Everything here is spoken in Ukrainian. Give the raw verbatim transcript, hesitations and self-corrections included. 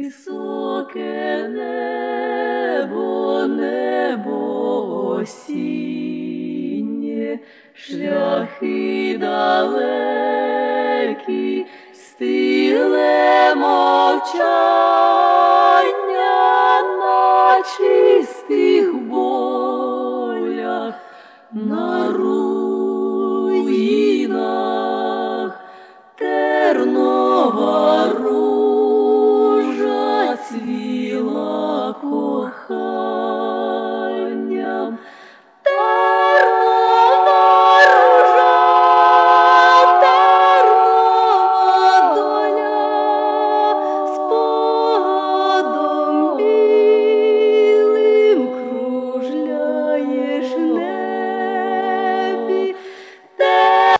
Високе небо, небо осіннє, шляхи далекі, стигле мовчання на чистих болях, на руїнах Тернова.